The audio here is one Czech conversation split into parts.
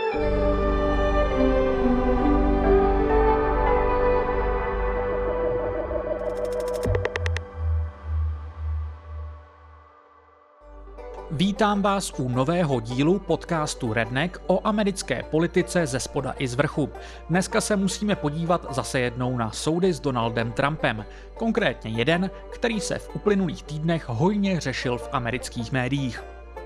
Vítám vás u nového dílu podcastu Redneck o americké politice ze spoda i z vrchu. Dneska se musíme podívat zase jednou na soudy s Donaldem Trumpem. Konkrétně jeden, který se v uplynulých týdnech hojně řešil v amerických médiích.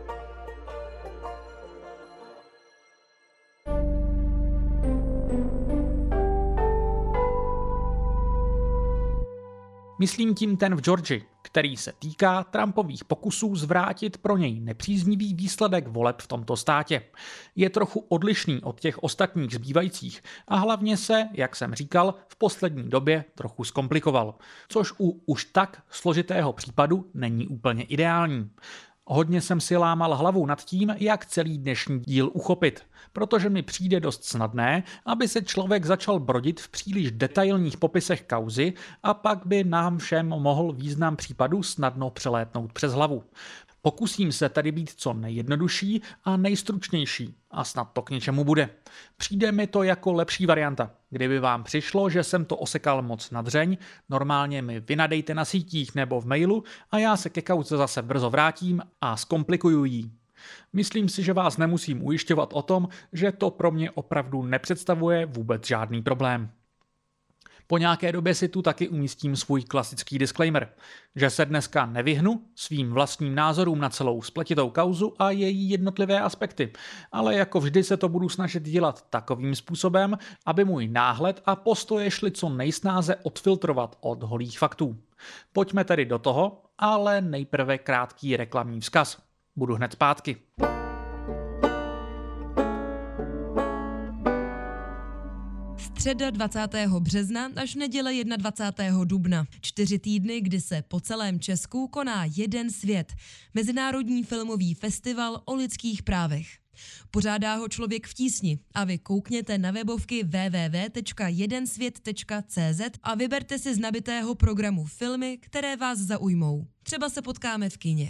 Myslím tím ten v Georgii, který se týká Trumpových pokusů zvrátit pro něj nepříznivý výsledek voleb v tomto státě. Je trochu odlišný od těch ostatních zbývajících a hlavně se, jak jsem říkal, v poslední době trochu zkomplikoval, což u už tak složitého případu není úplně ideální. Hodně jsem si lámal hlavu nad tím, jak celý dnešní díl uchopit, protože mi přijde dost snadné, aby se člověk začal brodit v příliš detailních popisech kauzy a pak by nám všem mohl význam případu snadno přelétnout přes hlavu. Pokusím se tedy být co nejjednodušší a nejstručnější a snad to k něčemu bude. Přijde mi to jako lepší varianta. Kdyby vám přišlo, že jsem to osekal moc na dřeň, normálně mi vynadejte na sítích nebo v mailu a já se ke kauze zase brzo vrátím a zkomplikuju ji. Myslím si, že vás nemusím ujišťovat o tom, že to pro mě opravdu nepředstavuje vůbec žádný problém. Po nějaké době si tu taky umístím svůj klasický disclaimer, že se dneska nevyhnu svým vlastním názorům na celou spletitou kauzu a její jednotlivé aspekty, ale jako vždy se to budu snažit dělat takovým způsobem, aby můj náhled a postoje šly co nejsnáze odfiltrovat od holých faktů. Pojďme tedy do toho, ale nejprve krátký reklamní vzkaz. Budu hned zpátky. Středa 20. března až neděle 21. dubna. 4 týdny, kdy se po celém Česku koná Jeden svět, mezinárodní filmový festival o lidských právech. Pořádá ho Člověk v tísni a vy koukněte na webovky www.jedensvět.cz a vyberte si z nabitého programu filmy, které vás zaujmou. Třeba se potkáme v kině.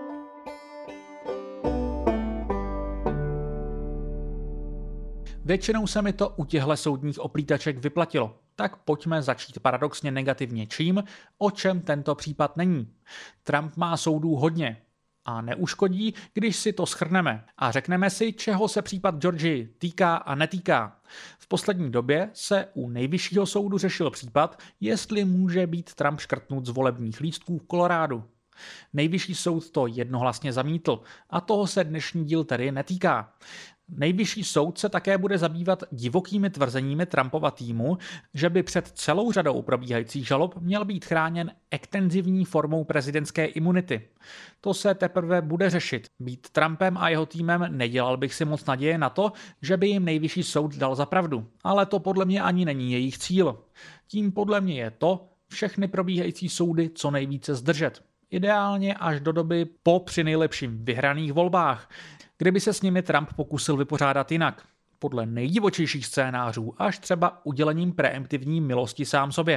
Většinou se mi to u těchto soudních oplítaček vyplatilo, tak pojďme začít paradoxně negativně čím, o čem tento případ není. Trump má soudů hodně a neuškodí, když si to shrneme a řekneme si, čeho se případ Georgii týká a netýká. V poslední době se u nejvyššího soudu řešil případ, jestli může být Trump škrtnut z volebních lístků v Kolorádu. Nejvyšší soud to jednohlasně zamítl a toho se dnešní díl tedy netýká. Nejvyšší soud se také bude zabývat divokými tvrzeními Trumpova týmu, že by před celou řadou probíhajících žalob měl být chráněn extenzivní formou prezidentské imunity. To se teprve bude řešit. Být Trumpem a jeho týmem nedělal bych si moc naděje na to, že by jim nejvyšší soud dal za pravdu. Ale to podle mě ani není jejich cíl. Tím podle mě je to všechny probíhající soudy co nejvíce zdržet. Ideálně až do doby po přinejlepším vyhraných volbách, kdyby se s nimi Trump pokusil vypořádat jinak, podle nejdivočejších scénářů, až třeba udělením preemptivní milosti sám sobě.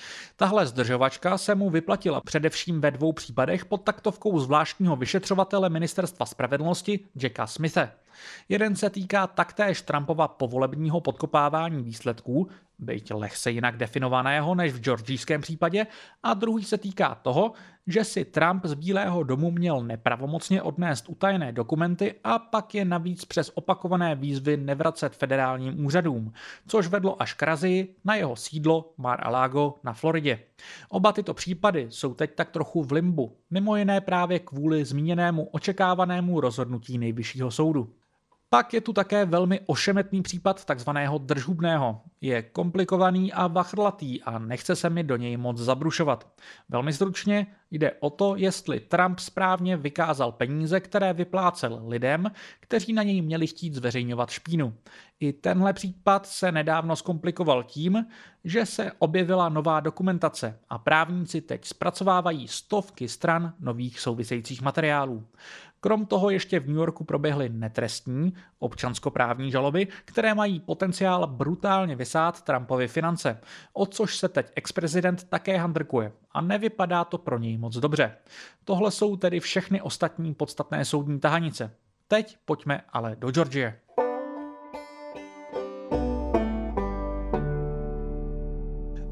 Tahle zdržovačka se mu vyplatila především ve 2 případech pod taktovkou zvláštního vyšetřovatele Ministerstva spravedlnosti Jacka Smithe. Jeden se týká taktéž Trumpova povolebního podkopávání výsledků, byť lehce jinak definovaného než v georgijském případě, a druhý se týká toho, že si Trump z Bílého domu měl nepravomocně odnést utajené dokumenty a pak je navíc přes opakované výzvy nevracet federálním úřadům, což vedlo až k razii na jeho sídlo Mar-a-Lago na Floridě. Oba tyto případy jsou teď tak trochu v limbu, mimo jiné právě kvůli zmíněnému očekávanému rozhodnutí nejvyššího soudu. Pak je tu také velmi ošemetný případ takzvaného držhubného. Je komplikovaný a vachrlatý a nechce se mi do něj moc zabrušovat. Velmi stručně jde o to, jestli Trump správně vykázal peníze, které vyplácel lidem, kteří na něj měli chtít zveřejňovat špínu. I tenhle případ se nedávno zkomplikoval tím, že se objevila nová dokumentace a právníci teď zpracovávají stovky stran nových souvisejících materiálů. Krom toho ještě v New Yorku proběhly netrestní občanskoprávní žaloby, které mají potenciál brutálně vysát Trumpovy finance, o což se teď ex-prezident také handrkuje a nevypadá to pro něj moc dobře. Tohle jsou tedy všechny ostatní podstatné soudní tahanice. Teď pojďme ale do Georgie.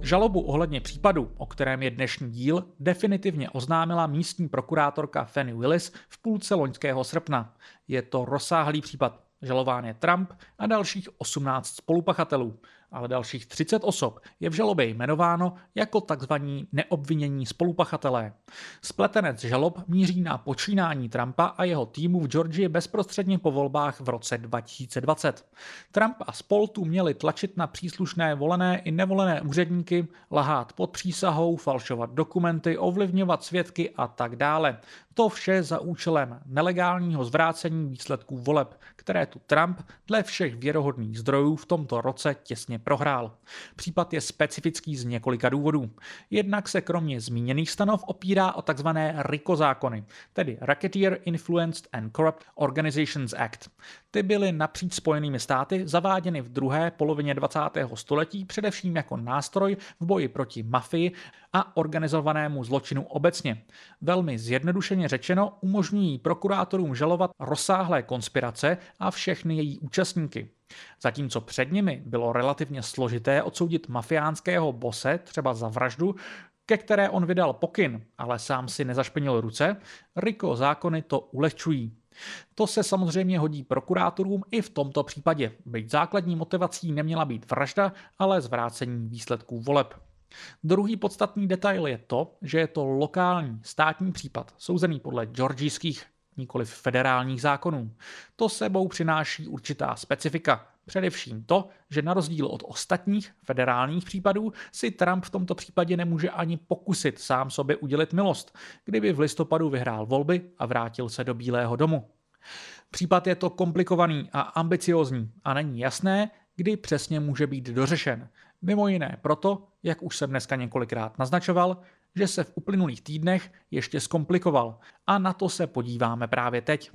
Žalobu ohledně případu, o kterém je dnešní díl, definitivně oznámila místní prokurátorka Fani Willis v půlce loňského srpna. Je to rozsáhlý případ. Žalován je Trump a dalších 18 spolupachatelů, ale dalších 30 osob je v žalobě jmenováno jako takzvaní neobvinění spolupachatelé. Spletenec žalob míří na počínání Trumpa a jeho týmu v Georgii bezprostředně po volbách v roce 2020. Trump a spol tu měli tlačit na příslušné volené i nevolené úředníky, lhát pod přísahou, falšovat dokumenty, ovlivňovat svědky a tak dále. To vše za účelem nelegálního zvrácení výsledků voleb, které tu Trump dle všech věrohodných zdrojů v tomto roce těsně prohrál. Případ je specifický z několika důvodů. Jednak se kromě zmíněných stanov opírá o tzv. RICO zákony, tedy Racketeer Influenced and Corrupt Organizations Act. Ty byly napříč Spojenými státy zaváděny v druhé polovině 20. století především jako nástroj v boji proti mafii a organizovanému zločinu obecně. Velmi zjednodušeně řečeno umožňují prokurátorům žalovat rozsáhlé konspirace a všechny její účastníky. Zatímco před nimi bylo relativně složité odsoudit mafiánského bose třeba za vraždu, ke které on vydal pokyn, ale sám si nezašpinil ruce, RICO zákony to ulehčují. To se samozřejmě hodí prokurátorům i v tomto případě, byť základní motivací neměla být vražda, ale zvrácení výsledků voleb. Druhý podstatný detail je to, že je to lokální státní případ, souzený podle georgijských, nikoliv federálních zákonů. To sebou přináší určitá specifika. Především to, že na rozdíl od ostatních federálních případů si Trump v tomto případě nemůže ani pokusit sám sobě udělit milost, kdyby v listopadu vyhrál volby a vrátil se do Bílého domu. Případ je to komplikovaný a ambiciózní a není jasné, kdy přesně může být dořešen. Mimo jiné proto, jak už jsem dneska několikrát naznačoval, že se v uplynulých týdnech ještě zkomplikoval a na to se podíváme právě teď.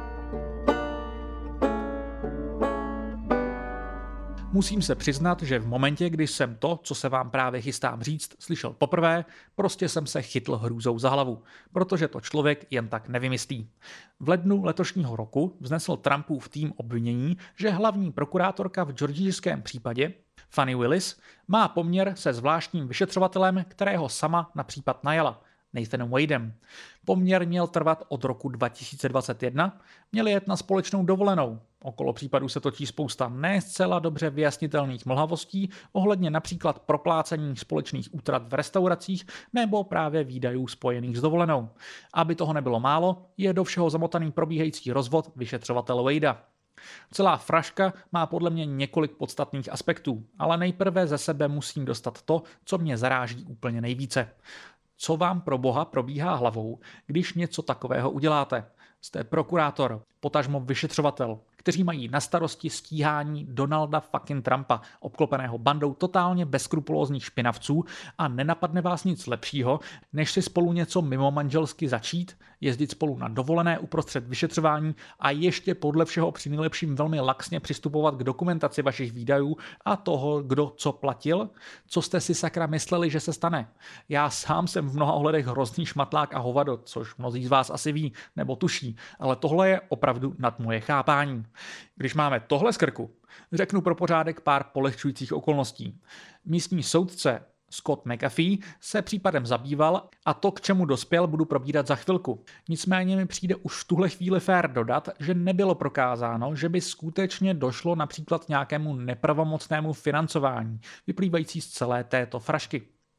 Musím se přiznat, že v momentě, kdy jsem to, co se vám právě chystám říct, slyšel poprvé, prostě jsem se chytl hrůzou za hlavu, protože to člověk jen tak nevymyslí. V lednu letošního roku vznesl Trumpův tým obvinění, že hlavní prokurátorka v georgijském případě, Fani Willis, má poměr se zvláštním vyšetřovatelem, kterého sama na případ najala, Nathanem Wadem. Poměr měl trvat od roku 2021, měli jet na společnou dovolenou. Okolo případu se točí spousta ne zcela dobře vyjasnitelných mlhavostí ohledně například proplácení společných útrat v restauracích nebo právě výdajů spojených s dovolenou. Aby toho nebylo málo, je do všeho zamotaný probíhající rozvod vyšetřovatele Wadea. Celá fraška má podle mě několik podstatných aspektů, ale nejprve ze sebe musím dostat to, co mě zaráží úplně nejvíce. Co vám pro boha probíhá hlavou, když něco takového uděláte? Jste prokurátor, potažmo vyšetřovatel, kteří mají na starosti stíhání Donalda fucking Trumpa, obklopeného bandou totálně bezskrupulózních špinavců a nenapadne vás nic lepšího, než si spolu něco mimo manželsky začít, jezdit spolu na dovolené uprostřed vyšetřování a ještě podle všeho při nejlepším velmi laxně přistupovat k dokumentaci vašich výdajů a toho, kdo co platil? Co jste si sakra mysleli, že se stane? Já sám jsem v mnoha ohledech hrozný šmatlák a hovado, což mnozí z vás asi ví nebo tuší, ale tohle je opravdu nad moje chápání. Když máme tohle z krku, řeknu pro pořádek pár polehčujících okolností. Místní soudce Scott McAfee se případem zabýval a to, k čemu dospěl, budu probírat za chvilku. Nicméně mi přijde už v tuhle chvíli fér dodat, že nebylo prokázáno, že by skutečně došlo například k nějakému nepravomocnému financování, vyplývající z celé této frašky.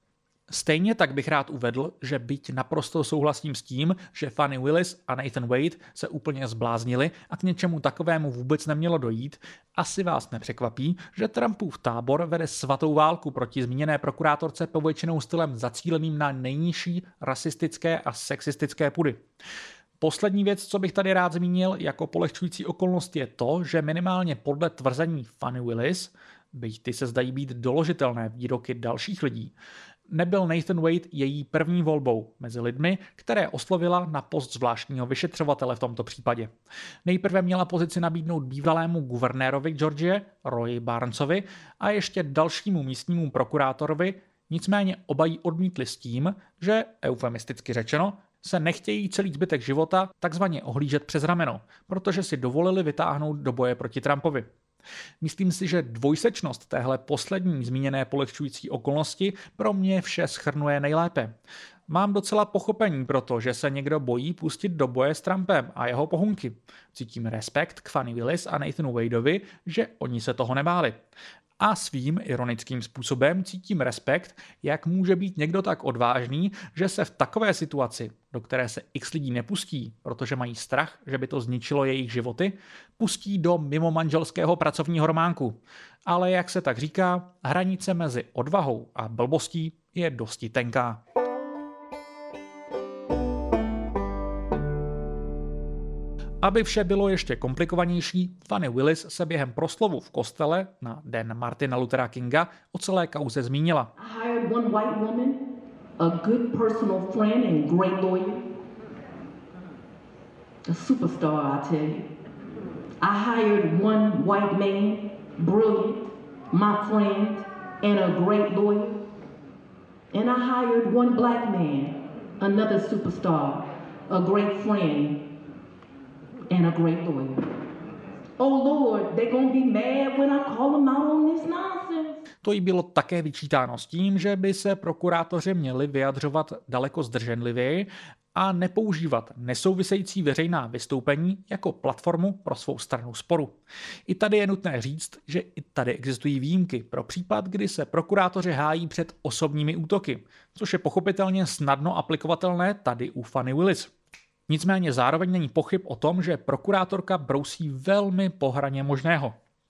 Stejně tak bych rád uvedl, že byť naprosto souhlasím s tím, že Fani Willis a Nathan Wade se úplně zbláznili a k něčemu takovému vůbec nemělo dojít, asi vás nepřekvapí, že Trumpův tábor vede svatou válku proti zmíněné prokurátorce povětšinou stylem zacíleným na nejnižší rasistické a sexistické pudy. Poslední věc, co bych tady rád zmínil jako polehčující okolnost, je to, že minimálně podle tvrzení Fani Willis, byť ty se zdají být doložitelné výroky dalších lidí, nebyl Nathan Wade její první volbou mezi lidmi, které oslovila na post zvláštního vyšetřovatele v tomto případě. Nejprve měla pozici nabídnout bývalému guvernérovi Georgie, Roy Barnesovi, a ještě dalšímu místnímu prokurátorovi, nicméně oba ji odmítli s tím, že, eufemisticky řečeno, se nechtějí celý zbytek života takzvaně ohlížet přes rameno, protože si dovolili vytáhnout do boje proti Trumpovi. Myslím si, že dvojsečnost téhle poslední zmíněné polehčující okolnosti pro mě vše shrnuje nejlépe. Mám docela pochopení pro to, že se někdo bojí pustit do boje s Trumpem a jeho pohunky. Cítím respekt k Fani Willis a Nathanu Wadeovi, že oni se toho nebáli. A svým ironickým způsobem cítím respekt, jak může být někdo tak odvážný, že se v takové situaci, do které se x lidí nepustí, protože mají strach, že by to zničilo jejich životy, pustí do mimomanželského pracovního románku. Ale jak se tak říká, hranice mezi odvahou a blbostí je dosti tenká. Aby vše bylo ještě komplikovanější, Fani Willis se během proslovu v kostele na den Martina Luthera Kinga o celé kauze zmínila. I hired one white woman, a good personal friend and great lawyer. A superstar, I tell you. I hired one white man, brilliant, my friend, and a great lawyer. And I hired one black man, another superstar, a great friend, and a great lawyer. Oh Lord, they're gonna be mad when I call them out on this nonsense. To jí bylo také vyčítáno s tím, že by se prokurátoři měli vyjadřovat daleko zdrženlivěji a nepoužívat nesouvisející veřejná vystoupení jako platformu pro svou stranu sporu. I tady je nutné říct, že i tady existují výjimky pro případ, kdy se prokurátoři hájí před osobními útoky, což je pochopitelně snadno aplikovatelné tady u Fani Willis. Nicméně zároveň není pochyb o tom, že prokurátorka brousí velmi po hraně možného.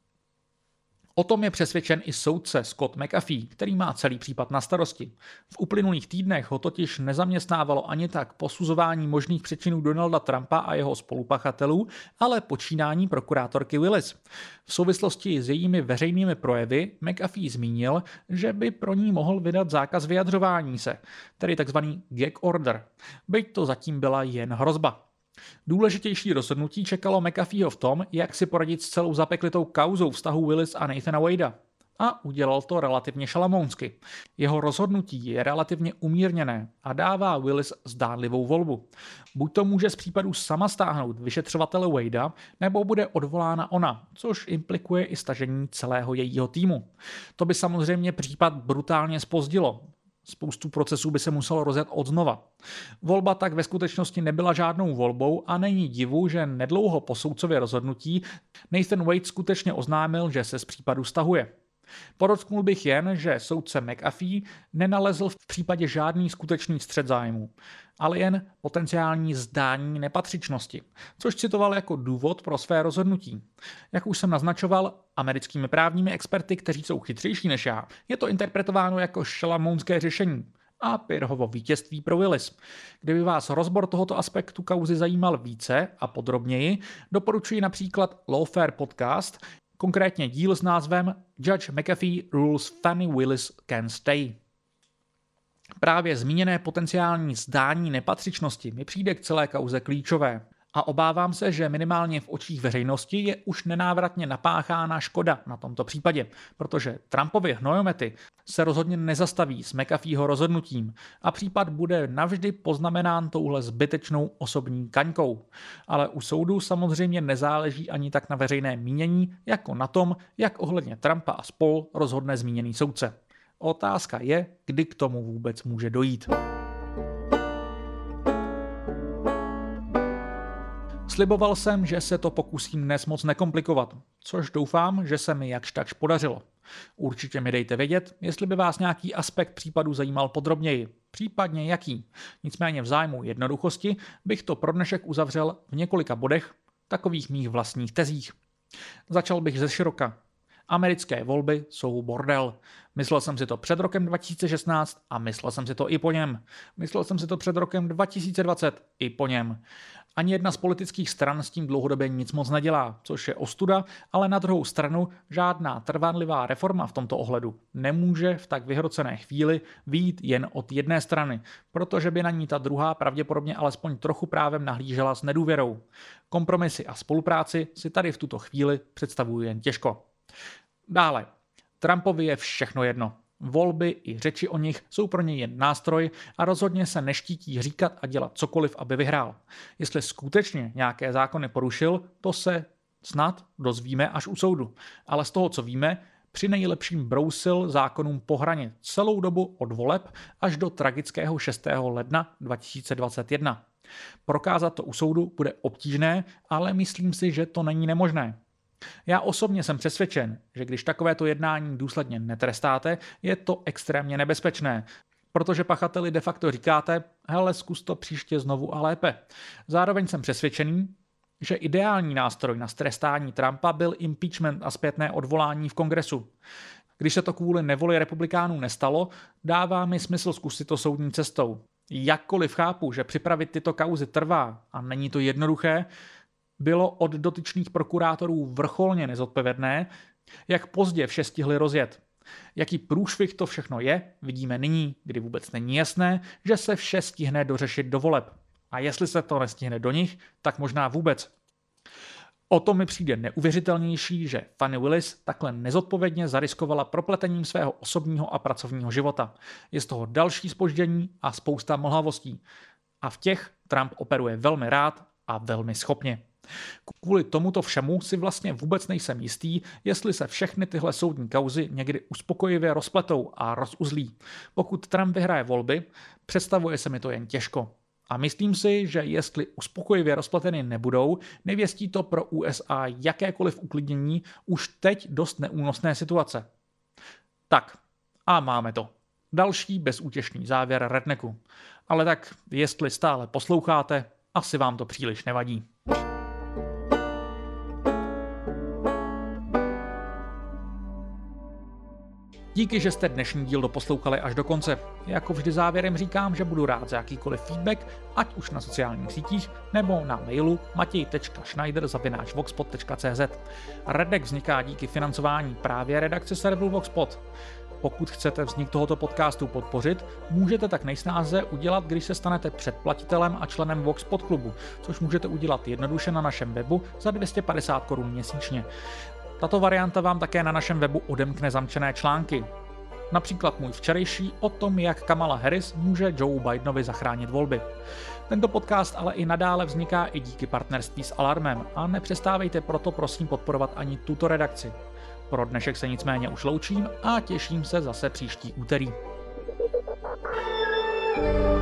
O tom je přesvědčen i soudce Scott McAfee, který má celý případ na starosti. V uplynulých týdnech ho totiž nezaměstnávalo ani tak posuzování možných přečinů Donalda Trumpa a jeho spolupachatelů, ale počínání prokurátorky Willis. V souvislosti s jejími veřejnými projevy McAfee zmínil, že by pro ní mohl vydat zákaz vyjadřování se, tedy tzv. Gag order, byť to zatím byla jen hrozba. Důležitější rozhodnutí čekalo McAfeeho v tom, jak si poradit s celou zapeklitou kauzou vztahu Willis a Nathana Wadea. A udělal to relativně šalamounsky. Jeho rozhodnutí je relativně umírněné a dává Willis zdánlivou volbu. Buď to může z případu sama stáhnout vyšetřovatele Wadea, nebo bude odvolána ona, což implikuje i stažení celého jejího týmu. To by samozřejmě případ brutálně zpozdilo. Spoustu procesů by se muselo rozjet odznova. Volba tak ve skutečnosti nebyla žádnou volbou a není divu, že nedlouho po soudcově rozhodnutí Nathan Wade skutečně oznámil, že se z případu stahuje. Podotknul bych jen, že soudce McAfee nenalezl v případě žádný skutečný střet zájmů, ale jen potenciální zdání nepatřičnosti, což citoval jako důvod pro své rozhodnutí. Jak už jsem naznačoval, americkými právními experty, kteří jsou chytřejší než já, je to interpretováno jako šalamounské řešení a Pyrrhovo vítězství pro Willis. Kdyby vás rozbor tohoto aspektu kauzy zajímal více a podrobněji, doporučuji například Lawfare podcast, konkrétně díl s názvem Judge McAfee Rules Fani Willis Can Stay. Právě zmíněné potenciální zdání nepatřičnosti mi přijde k celé kauze klíčové a obávám se, že minimálně v očích veřejnosti je už nenávratně napáchána škoda na tomto případě, protože Trumpovy hnojomety se rozhodně nezastaví s McAfeeho rozhodnutím a případ bude navždy poznamenán touhle zbytečnou osobní kaňkou. Ale u soudu samozřejmě nezáleží ani tak na veřejné mínění, jako na tom, jak ohledně Trumpa a spol rozhodne zmíněný soudce. Otázka je, kdy k tomu vůbec může dojít. Sliboval jsem, že se to pokusím dnes moc nekomplikovat, což doufám, že se mi jakž takž podařilo. Určitě mi dejte vědět, jestli by vás nějaký aspekt případu zajímal podrobněji, případně jaký. Nicméně v zájmu jednoduchosti bych to pro dnešek uzavřel v několika bodech, takových mých vlastních tezích. Začal bych ze široka. Americké volby jsou bordel. Myslel jsem si to před rokem 2016 a myslel jsem si to i po něm. Myslel jsem si to před rokem 2020 i po něm. Ani jedna z politických stran s tím dlouhodobě nic moc nedělá, což je ostuda, ale na druhou stranu žádná trvanlivá reforma v tomto ohledu nemůže v tak vyhrocené chvíli vyjít jen od jedné strany, protože by na ní ta druhá pravděpodobně alespoň trochu právem nahlížela s nedůvěrou. Kompromisy a spolupráci si tady v tuto chvíli představuju jen těžko. Dále. Trumpovi je všechno jedno. Volby i řeči o nich jsou pro něj jen nástroj a rozhodně se neštítí říkat a dělat cokoliv, aby vyhrál. Jestli skutečně nějaké zákony porušil, to se Snad dozvíme až u soudu, ale z toho, co víme, při nejlepším brousil zákonům po hraně celou dobu od voleb až do tragického 6. ledna 2021. Prokázat to u soudu bude obtížné, ale myslím si, že to není nemožné. Já osobně jsem přesvědčen, že když takovéto jednání důsledně netrestáte, je to extrémně nebezpečné, protože pachateli de facto říkáte, hele, zkus to příště znovu a lépe. Zároveň jsem přesvědčený, že ideální nástroj na trestání Trumpa byl impeachment a zpětné odvolání v Kongresu. Když se to kvůli nevoli republikánů nestalo, dává mi smysl zkusit to soudní cestou. Jakkoliv chápu, že připravit tyto kauzy trvá a není to jednoduché, bylo od dotyčných prokurátorů vrcholně nezodpovědné, jak pozdě vše stihli rozjet. Jaký průšvih to všechno je, vidíme nyní, kdy vůbec není jasné, že se vše stihne dořešit do voleb. A jestli se to nestihne do nich, tak možná vůbec. O to mi přijde neuvěřitelnější, že Fani Willis takhle nezodpovědně zariskovala propletením svého osobního a pracovního života. Je z toho další zpoždění a spousta mlhavostí. A v těch Trump operuje velmi rád a velmi schopně. Kvůli tomuto všemu si vlastně vůbec nejsem jistý, jestli se všechny tyhle soudní kauzy někdy uspokojivě rozpletou a rozuzlí. Pokud Trump vyhraje volby, představuje se mi to jen těžko. A myslím si, že jestli uspokojivě rozpleteny nebudou, nevěstí to pro USA jakékoliv uklidnění už teď dost neúnosné situace. Tak, a máme to. Další bezútěšný závěr Rednecku. Ale tak, jestli stále posloucháte, asi vám to příliš nevadí. Díky, že jste dnešní díl doposlouchali až do konce. Jako vždy závěrem říkám, že budu rád za jakýkoliv feedback, ať už na sociálních sítích nebo na mailu matěj.schneider@voxpod.cz. Redneck vzniká díky financování právě redakce serveru Voxpod. Pokud chcete vznik tohoto podcastu podpořit, můžete tak nejsnáze udělat, když se stanete předplatitelem a členem Voxpod klubu, což můžete udělat jednoduše na našem webu za 250 korun měsíčně. Tato varianta vám také na našem webu odemkne zamčené články. Například můj včerejší o tom, jak Kamala Harris může Joe Bidenovi zachránit volby. Tento podcast ale i nadále vzniká i díky partnerství s Alarmem a nepřestávejte proto prosím podporovat ani tuto redakci. Pro dnešek se nicméně už loučím a těším se zase příští úterý.